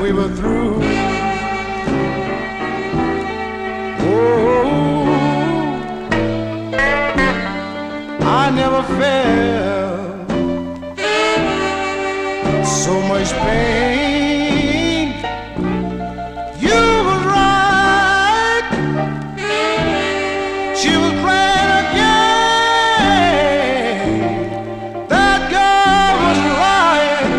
we were through. Oh, I never felt so much pain. You was right, she was playing a game. That girl was lying.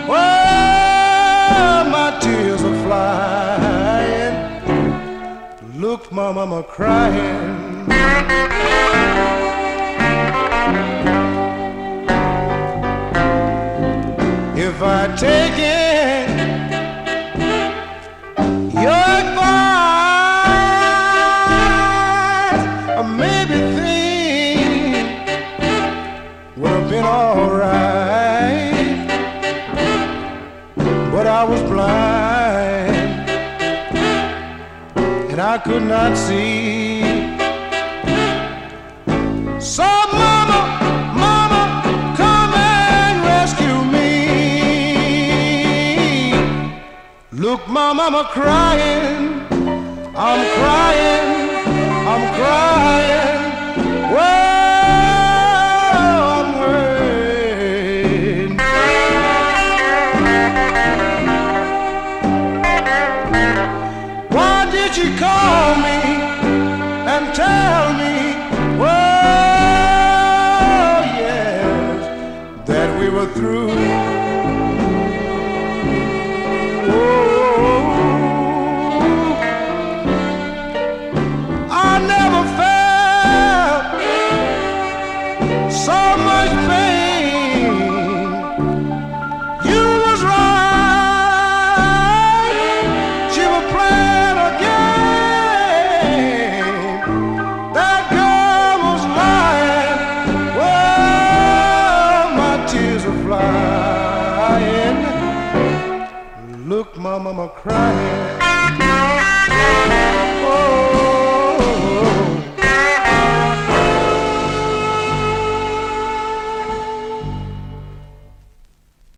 Oh, my tears are flying. Look, my mama crying. If I take it, your advice, maybe things would have been alright. But I was blind and I could not see. So mama, come and rescue me. Look, my mama crying, I'm crying, I'm crying. Well, I'm hurting. Why did you call me and tell me, well, yes, that we were through? I never felt so much pain. You was right, she was playing a game. That girl was lying. Well, my tears are flying. Look, my mama crying.